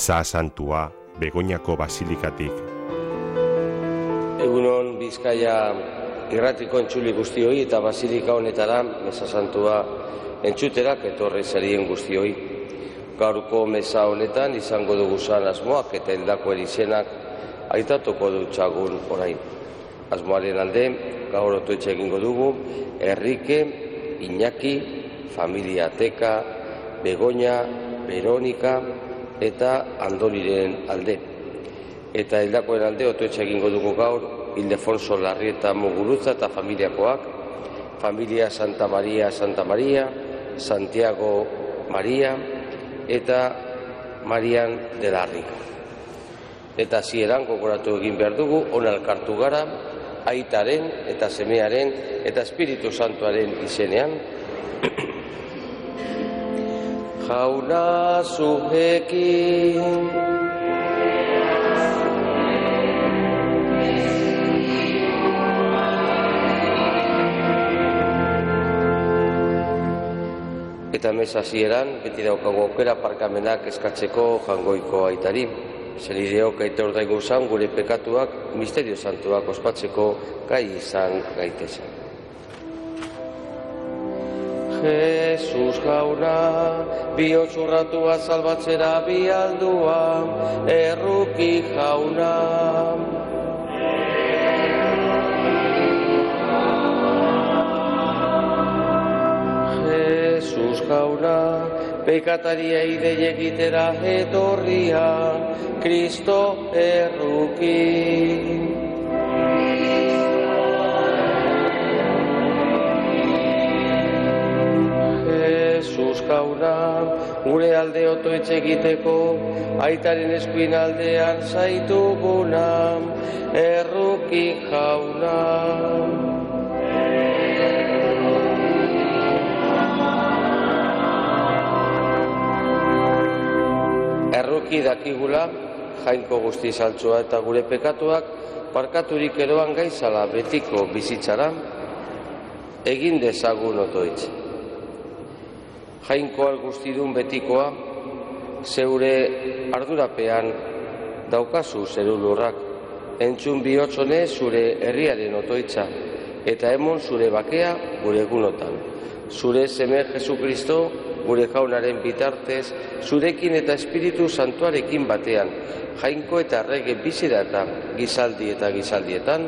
Meza Santua Begoñako Basilikatik. Egunon Bizkaia irratiko entzule guztioi eta Basilika honetara Meza Santua entzuterak etorri zarien guztioi. Gaurko meza honetan izango duguzan asmoak eta hildako erizenak aitatuko dutxagun orain. Asmoaren alde, gaur otoitz egingo dugu, Enrique, Iñaki, familia Teka, Begoña, Veronika eta Andoniren alde. Eta hildakoen alde otoitz egingo dugu gaur, Ildefonso Larrieta Muguruza eta familiakoak, familia Santa Maria, Santiago Maria eta Marian de la Rica. Eta hasieran gogoratu egin behar dugu, ona elkartu gara, aitaren eta semearen eta Espiritu Santuaren izenean. Jauna zuekin. Eta meza hasieran, beti daukagu aukera parkamenak eskatzeko Jangoiko aitari. Zenideok aitor daigu zan gure pekatuak, misterio santuak ospatzeko gai izan gaitezen. Jesus jauna, bihotz urratua salbatzera bialdua, erruki jauna. Jesus jauna, pekatariei dei egitera etorria, Kristo erruki. Jesus jauna, gure alde otoitz egiteko, aitaren eskuin aldean zaituguna, erruki jauna. Erruki dakigula, jainko guzti saltzoa eta gure pekatuak, parkaturik eroan gaizala betiko bizitzara, egin dezagun otoitz. Jainkoa guztidun betikoa, zeure ardurapean daukazu zerulurrak, entzun bihotzone zure herriaren otoitza, eta emon zure bakea gure egunotan. Zure seme Jesukristo, gure jaunaren bitartez, zurekin eta Espiritu Santuarekin batean, jainko eta errege bizira eta gizaldietan.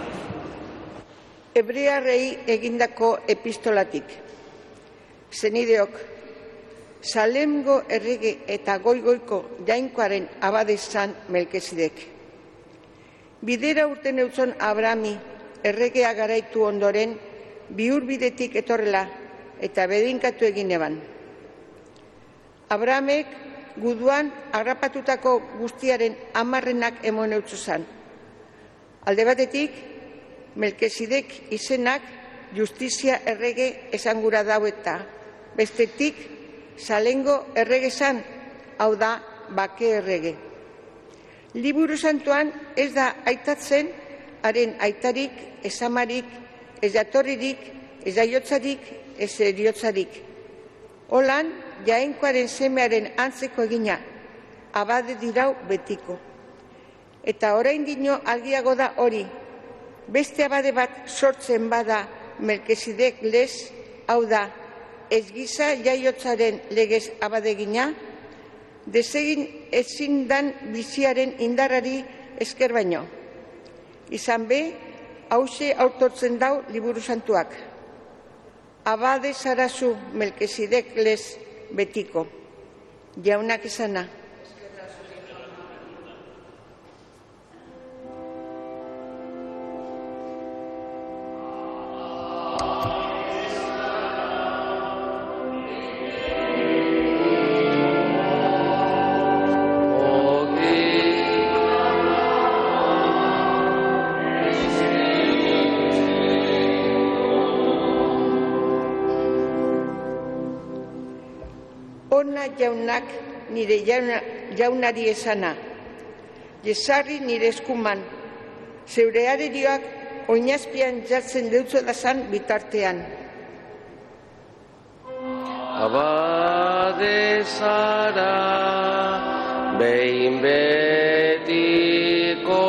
Hebrearrei egindako epistolatik. Zenideok, Salemgo errege eta goigoiko jainkoaren abade zan Melkisedek. Bidera urten eutzon Abrahami erregea garaitu ondoren, bihurbidetik etorrela eta bedinkatu egin eban. Abrahamek guduan harrapatutako guztiaren 10 emon eutzu zan. Alde batetik, Melkisedek izenak justizia errege esangura dau eta bestetik Salengo errege zan, hau da bake errege. Liburu Santuan ez da aitatzen haren aitarik, ez amarik, ez jatorririk, ez jaiotzarik, ez eriotzarik. Holan, jainkoaren semearen antzeko egina, abade dirau betiko. Eta orain dino algiago da hori, beste abade bat sortzen bada Melkisedek lez, hau da, ez giza jaiotzaren legez abadegina, desegin ezin dan biziaren indarrari esker baino. Izan be, hause autortzen dau Liburu Santuak. Abade zarazu Melkisedek lez betiko. Jaunak izana. Ona jaunak nire jaunari esana, jesarri nire eskuman, zeure arerioak oinazpian jartzen deutzo dazan bitartean. Abade zara behin betiko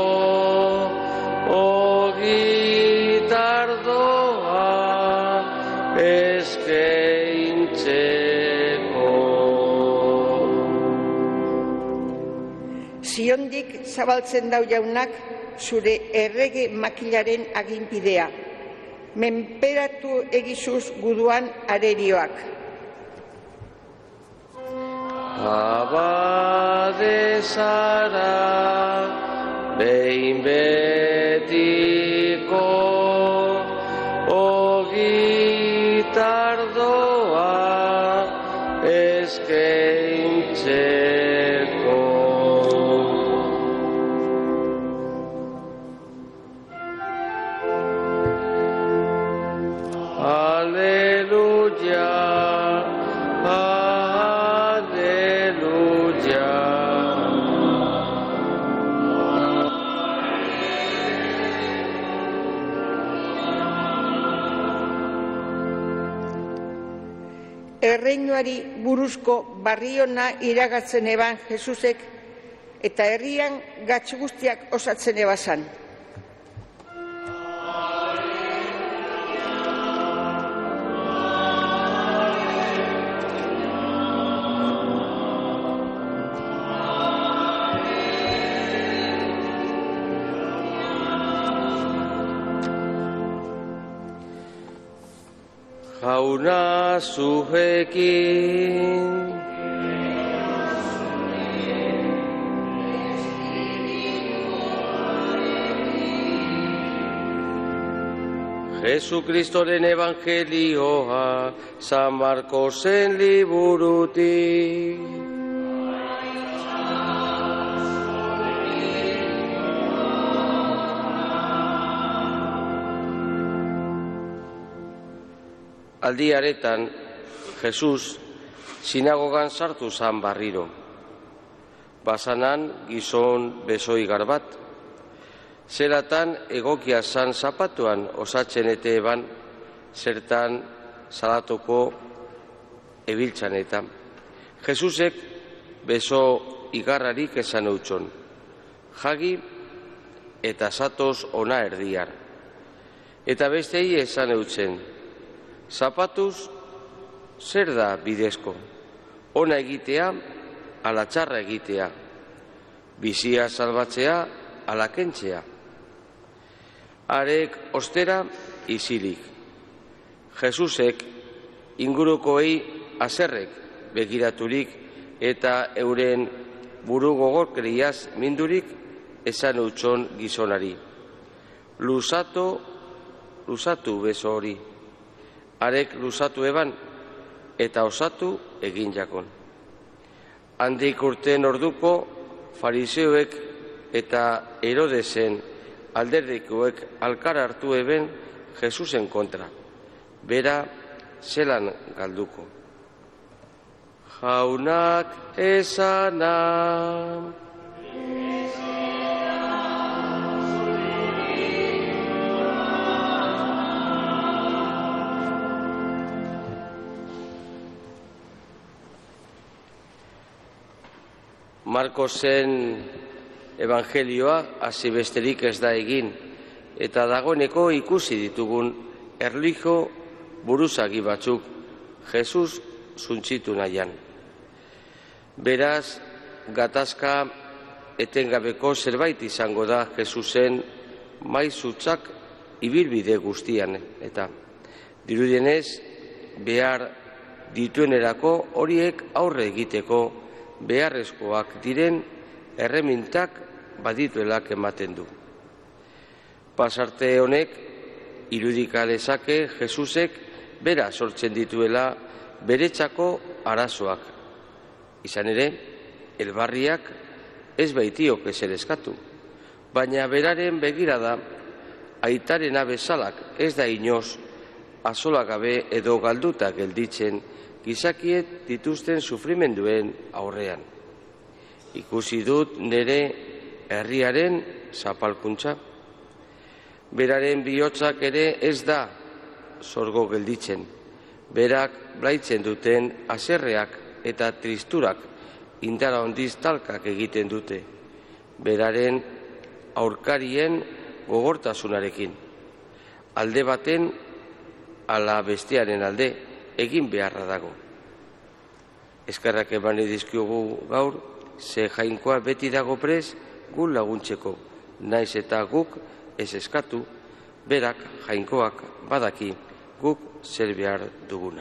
ogitardoa eskaintzeko. Ziondik zabaltzen dau jaunak zure errege makilaren aginpidea. Menperatu egizuz guduan arerioak. Abade zara behin betiko ogitardoa eskaintzeko. Aleluya, aleluya. Erreinuari buruzko barriona iragatzen eban Jesusek eta herrian gatz guztiak osatzen ebazan. Jauna zuekin, Jesukristoren evangelioa San Markosen liburutik. Aldi haretan, Jesus sinagogan sartu zan barriro. Basanan gizon besoigar bat. Zeratan egokia zan zapatuan osatzen ete eban, zertan salatoko ebiltzan eta. Jesusek beso igarrarik esan eutxon. Jagi eta satoz ona erdiar. Eta bestei esan eutzen. Zapatuz, zer da bidezko? Ona egitea, ala txarra egitea. Bizia salbatzea, ala kentzea. Arek ostera isilik. Jesusek ingurukoei azerrek begiraturik eta euren buru gogorkeriaz mindurik esan utxon gizonari. Luzatu beso hori. Arek luzatu eban eta osatu egin jakon. Handik urten orduko fariseoek eta Herodesen alderdikoek alkar hartu eben Jesusen kontra. Bera zelan galduko. Jaunak esana. Markosen evangelioa hasi besterik ez da egin, eta dagoeneko ikusi ditugun erlijio buruzagi batzuk Jesus suntzitu nahian. Beraz, gatazka etengabeko zerbait izango da Jesusen maizutzak ibilbide guztian, eta dirudienez behar dituenerako horiek aurre egiteko beharrezkoak diren erremintak badituelak ematen du. Pasarte honek irudika dezake Jesusek bera sortzen dituela beretzako arazoak. Izan ere, elbarriak ez baitiok ezer eskatu, baina beraren begirada aitarena bezalak ez da inoz azolagabe edo galduta gelditzen gizakiet dituzten sufrimenduen aurrean. Ikusi dut nire herriaren zapalkuntza. Beraren bihotzak ere ez da sorgo gelditzen. Berak blaitzen duten haserreak eta tristurak indara handiz talkak egiten dute, beraren aurkarien gogortasunarekin. Alde baten ala bestearen alde egin beharra dago. Eskerrak eman dizkiogu gaur, ze Jainkoa beti dago prest gu laguntzeko, naiz eta guk ez eskatu, berak Jainkoak badaki guk zer behar duguna.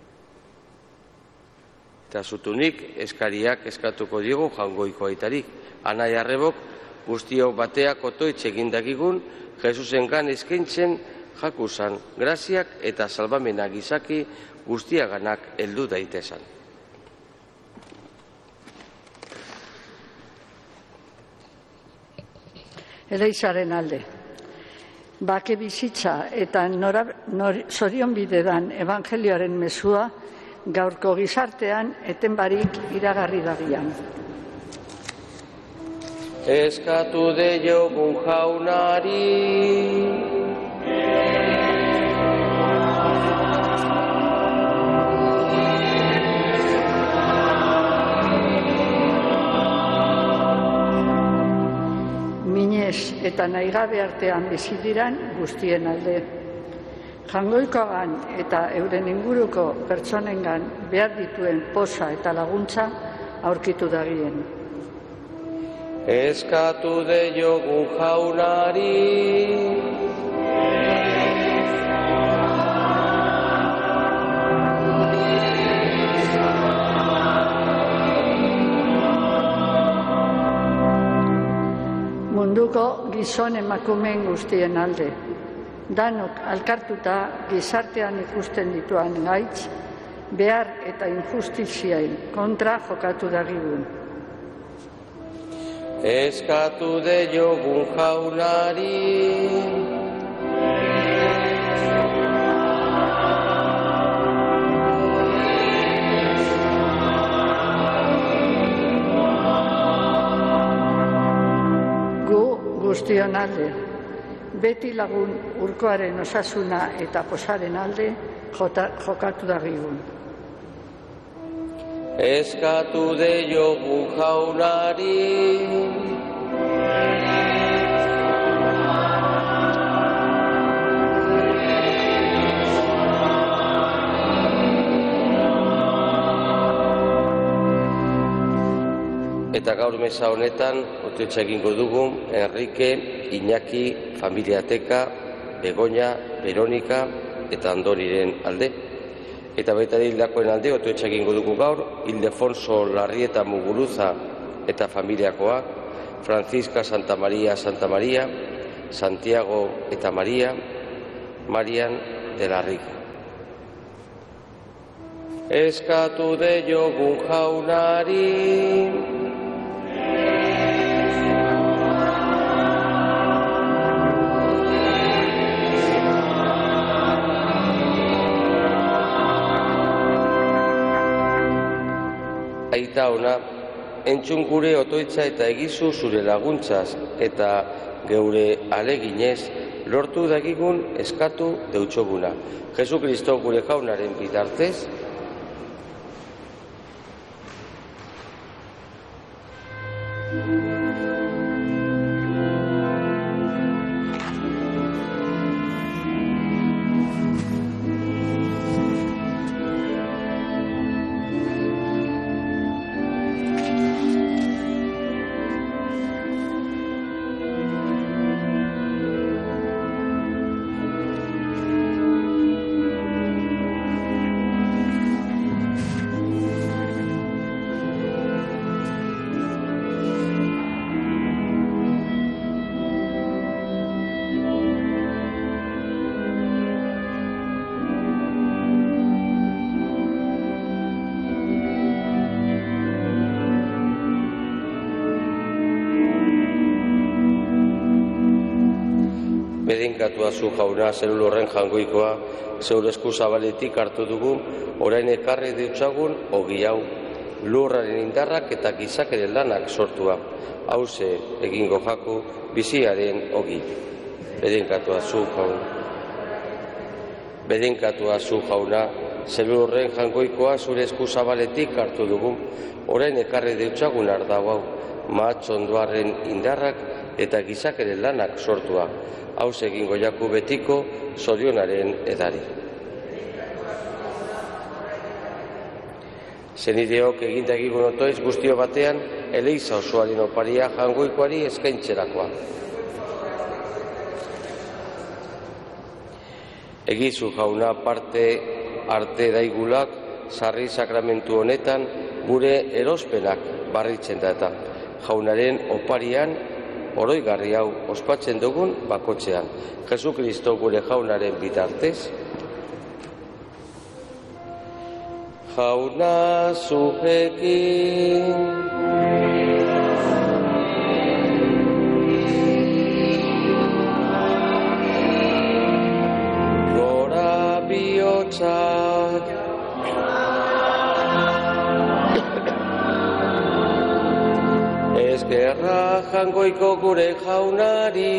Eta zutunik eskariak eskatuko diogu Jaungoiko aitarik. Anai arrebok guztiok bateak otoitz egindakigun Jesusengan eskaintzen jakusan, graziak eta salbamena gizaki guztiaganak heldu daitezan. Eleizaren alde. Bake bizitza eta zorion bidedan evangelioaren mezua gaurko gizartean etenbarik iragarri dagian. Eskatu deiogun Jaunari, minez eta nahigabe artean bizi diran guztien alde. Jaungoikoagan eta euren inguruko pertsonengan behar dituen poza eta laguntza aurkitu dagien. eskatu deiogun Jaunari, munduko gizon emakumeen guztien alde. Danok alkartuta gizartean ikusten dituan gaitz, behar eta injustiziai kontra jokatu dagigun. eskatu deiogun Jaunari, guztion alde, beti lagun urkoaren osasuna eta posaren alde jokatu dagigun. eskatu deiogun Jaunari, eta gaur mesa honetan otoitza egingo dugu Enrique, Iñaki, Familiateka, Begoña, Veronika eta Andoniren alde. Eta baita hildakoen alde otoitza egingo dugu gaur Ildefonso Larrieta Muguruza eta familiakoak, Francisca Santa Maria, Santiago eta Maria, Marian de la Rica. Eskatu deiogun Jaunari, aita ona, entzun gure otoitza eta egizu zure laguntzaz eta geure aleginez lortu dagigun eskatu deutsoguna. Jesu Kristo gure Jaunaren bitartez, Bedinkatua zu Jauna, zelul horren Jaungoikoa, zeure esku zabaletik hartu dugu, orain ekarri deutsagun ogi hau, lurraren indarrak eta gizakeren lanak sortua. Hauze egingo jaku biziaren ogi. Bedinkatua zu Jauna. Bedinkatua zu Jauna, zelul horren Jaungoikoa, zure esku zabaletik hartu dugu, orain ekarri deutsagun ardau hau, mahatxondoaren indarrak eta gizakeren lanak sortua, hauz egingo jaku betiko zorionaren edari. Zenideok egindagiko notoiz guztio batean, Eleiza osoaren oparia Jangoikoari eskaintzerakoa. Egizu jauna parte arte daigulak sarri sakramentu honetan gure erospenak barritzen da eta jaunaren oparian oroigarri hau ospatzen dugun bakotxean. Jesu Kristo gure jaunaren bitartez, jauna zuekin, gora bihotzak, eskerra Jangoiko gure jaunari,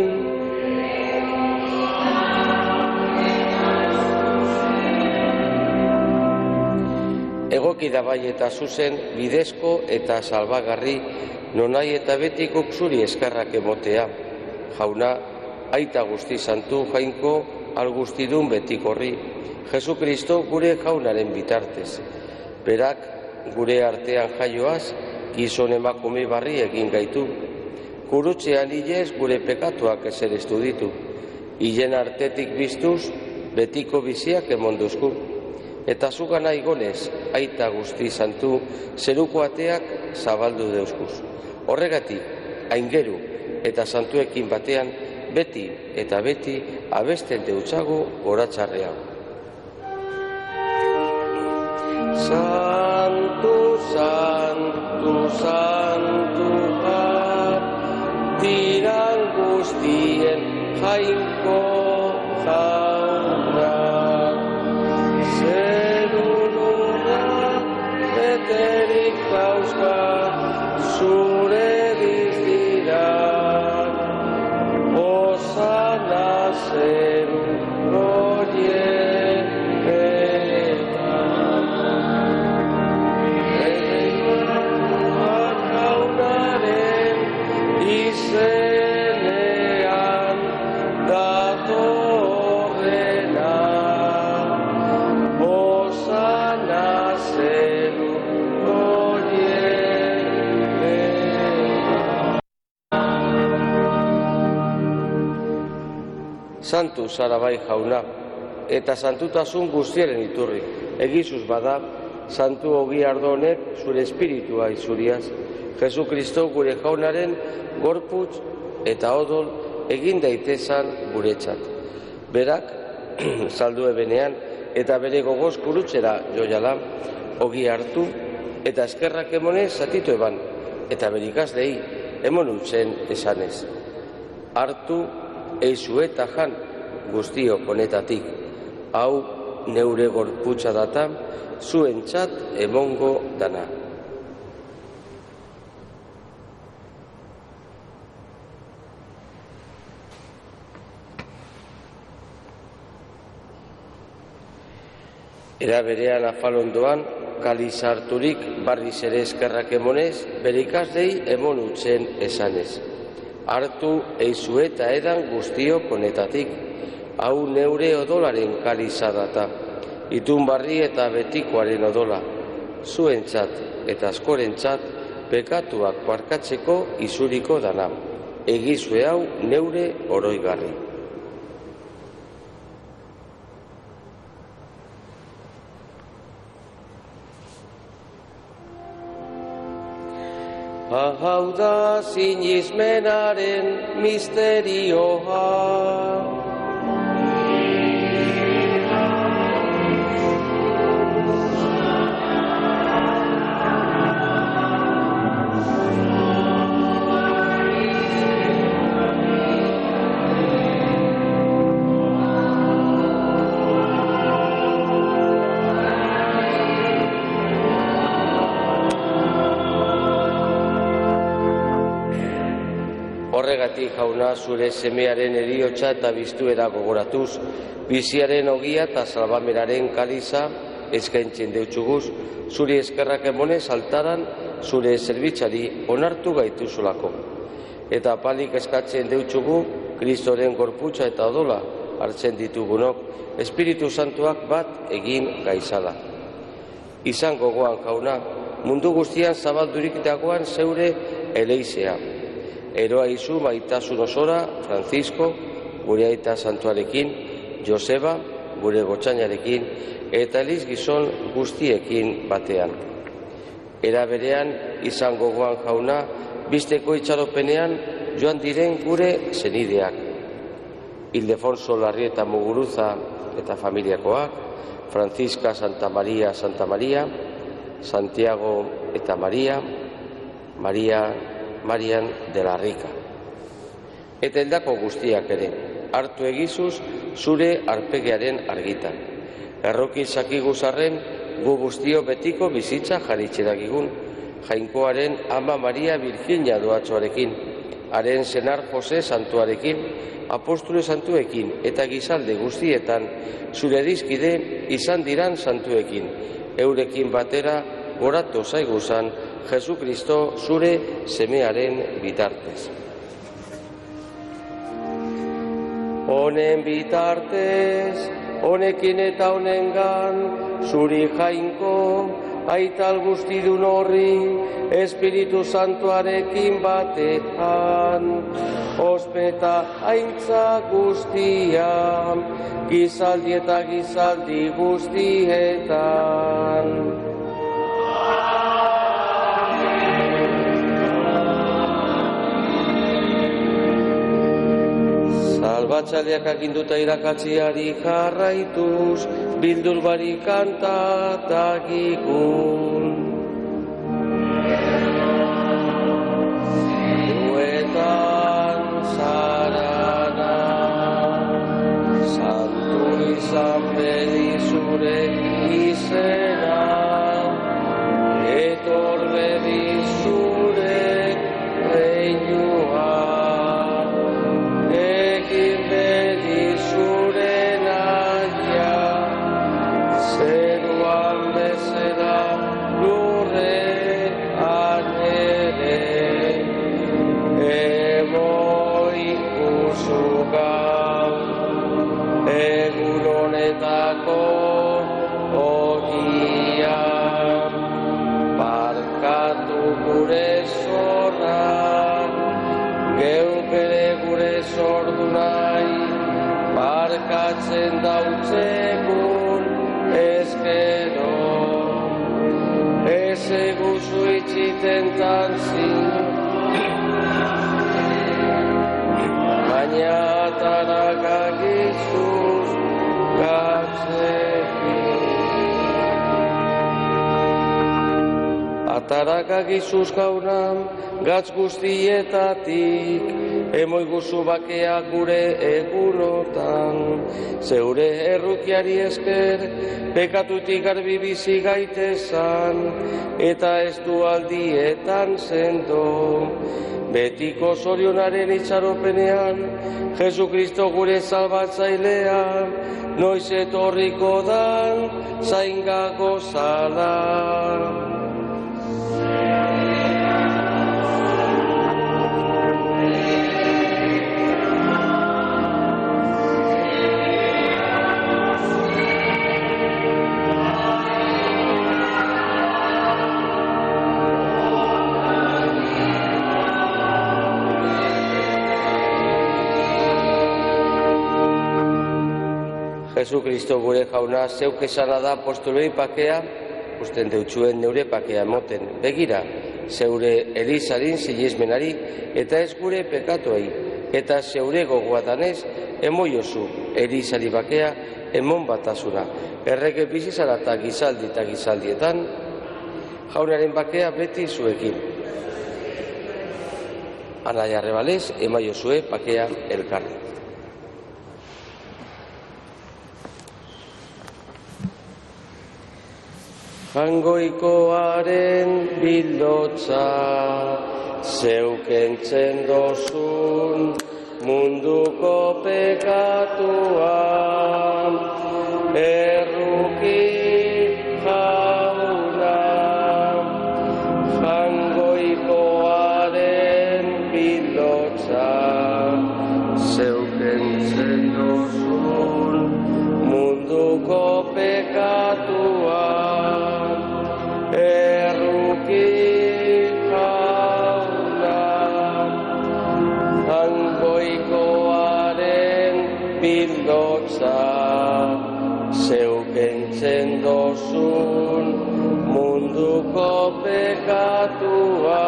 egoki da bai eta zuzen, bidezko eta salbagarri, nonai eta betikok zuri eskerrak emotea. Jauna, aita guzti santu jainko, algustidun betikorri, Jesu Kristo gure jaunaren bitartez. Berak gure artean jaioaz, gizon emakume barri egin gaitu. Gurutzean hilez gure pekatuak esereztu ditu. Hilen artetik biztuz, betiko biziak emonduzku. Eta zugana igonez, aita guzti santu, zeruko ateak zabaldu deuskuz. Horregatik, aingeru eta santuekin batean, beti eta beti abesten deutzagu goratxarrea. Santu, santu, santua, tiran guztien jainko jauna. Beterik dauzka zure diztira, osana zeru horietan. Ereguak jaunaren izenean datorrena, osana zeru. Santu zara bai jauna, eta santutasun guztiaren iturri. Egizuz bada, santu ogi ardo honek zure espiritua izuriaz. Jesu Kristo gure jaunaren gorputz eta odol egin daitezan guretzat. Berak, saldu ebenean, eta bere gogoz kurutzera joiala, ogi hartu, eta eskerrak emonez zatitu eban, eta bere ikaslei emon utzen esanez. Hartu, eizu eta jan guztiok honetatik, hau neure gorputza data, zuentzat emongo dana. Era berean afalondoan, kaliz harturik barriz ere eskerrak emonez, bere ikaslei emon utzen esanez. Hartu eizu eta edan guztiok honetatik, hau neure odolaren kaliza data, itun barri eta betikoaren odola, zuentzat eta askorentzat pekatuak barkatzeko izuriko dana, egizue hau neure oroigarri. Hau da sinismenaren misterioa. Horregatik jauna zure semearen heriotza eta biztuera gogoratuz, biziaren ogia eta salbameraren kaliza eskaintzen deutxuguz, zuri eskerrak emonez altaran zure zerbitzari onartu gaituzulako. Eta apalik eskatzen deutxugu, Kristoren gorputza eta odola hartzen ditugunok, Espiritu Santuak bat egin gaizala. Izan gogoan jauna, mundu guztian zabaldurik dagoan zeure eleizea. Eroa izu maitasun osora, Francisco, gure aita santuarekin, Joseba, gure gotxainarekin, eta eliz gizon guztiekin batean. Era berean, izan gogoan jauna, bizteko itxaropenean joan diren gure zenideak. Ildefonso Larrieta Muguruza eta familiakoak, Francisca Santa Maria, Santiago eta Marian de la Rica. Eta eldako guztiak ere, hartu egizuz zure arpegiaren argitan. Erroki zakiguzarren gu guztio betiko bizitza jaritxeragigun, Jainkoaren Ama Maria Virginia doatxoarekin, haren senar Jose Santuarekin, apostule santuekin eta gizalde guztietan zure dizkide izan diran santuekin, eurekin batera goratu zaiguzan Jesu Kristo zure semearen bitartez. Honen bitartez, honekin eta honengan, zuri Jainko, aital guztidun horri, Espiritu Santuarekin batean, ospeta aintza guztian, gizaldi eta gizaldi guztietan. Salbatzaileak aginduta irakatziari jarraituz, bildur barik kantatagikun. Duetan zarana, santu izan bedi zure izena, etor bedi zure reinua. Gure zorra, geuk ere gure zordu nahi, barkatzen dautzegun ezkero. Ez eguzu itxiten tantzin, baina atarakak izuz gatzekin. Atarakak izuz jaunam, gatz guztietatik, emoi guzu bakea gure egunotan. Zeure errukiari esker, pekatutik garbi bizi gaitezan, eta ez du aldietan sendo. Betiko zorionaren itxaropenean, Jesu Kristo gure salbatzailea, noiz etorriko dan, zaingago zala. Jesu Kristo gure jauna, zeuk esana da apostolei pakea, usten deutxuen neure pakea emoten. Begira, zeure elizarin sinesmenari, eta ez gure pekatuei, eta zeure gogoatanez, emoiozu elizari bakea, emon batasuna. Errege bizizara eta gizaldietan, jaunaren bakea beti zuekin. Anaia Arrebalez, emaiozue pakea elkarri. Jangoikoaren bildotza, zeukentzen dozun munduko pekatua, erruki pekatua, erruki jauna, Jaungoikoaren bildotza, zeukentzen dozun munduko pekatua,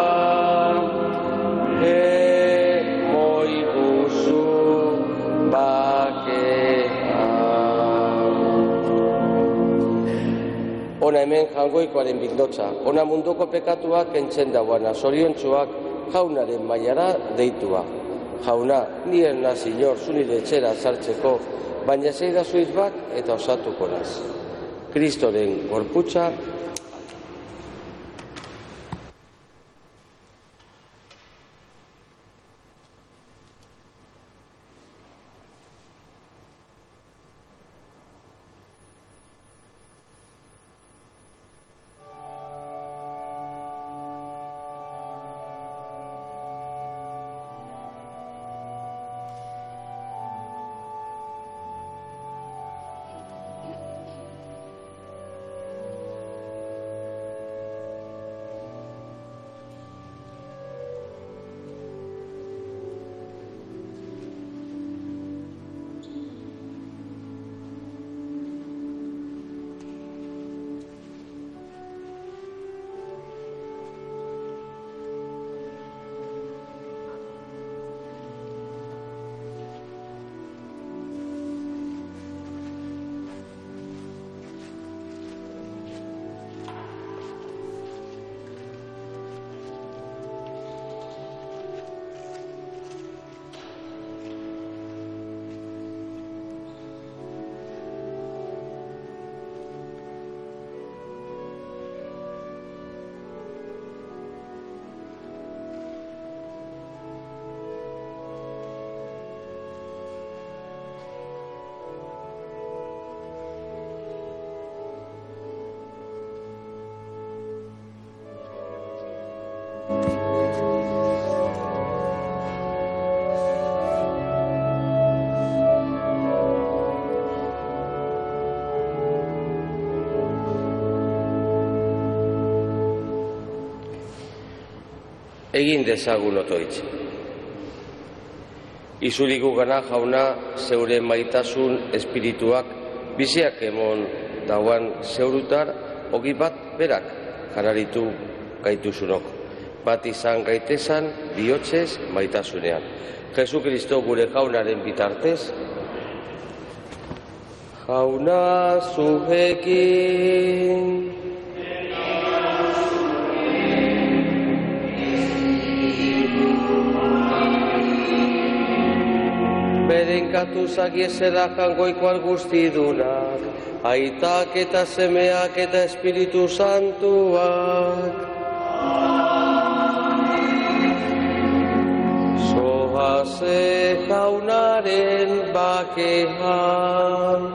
emoiguzu bakea. Ona hemen Jaungoikoaren bildotza, ona munduko pekatuak kentzen dauana, zoriontsuak jaunaren mailara deitua. Jauna, nien naz inor zunire etxera sartzeko, baina zeidazu izbak eta osatuko naz. Kristoren gorputza. Egin dezagun otoitz. Izuligu gana jauna zeure maitasun espirituak biziak emon dauan zeurutar ogi bat berak janaritu gaituzunok. Bat izan gaitezan bihotzez maitasunean. Jesu Kristo gure jaunaren bitartez, jauna zuekin. Berenkatu zagiezela Jaungoikoak guztidunak, aitak eta semeak eta Espiritu Santuak. Zoaze jaunaren bakean.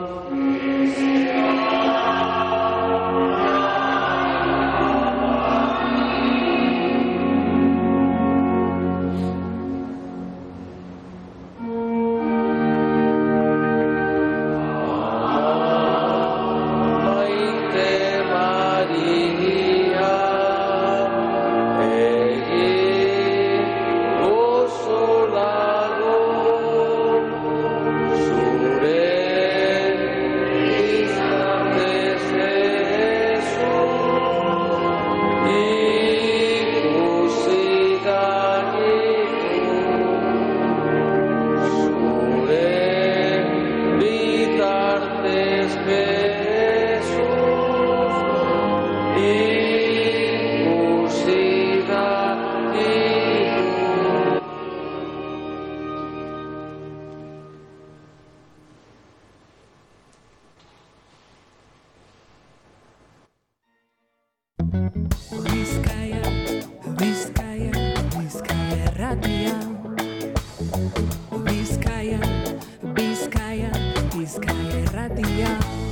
Bizkaia, Bizkaia, Bizkaia Irratia.